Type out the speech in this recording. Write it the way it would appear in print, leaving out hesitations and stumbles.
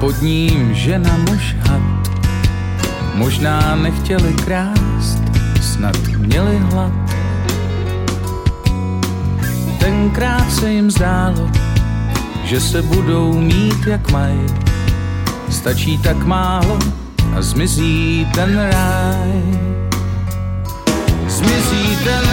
pod ním žena muž had. Možná nechtěli krást, snad měli hlad. Tenkrát se jim zdálo, že se budou mít jak mají. Stačí tak málo a zmizí ten ráj. Zmizí ten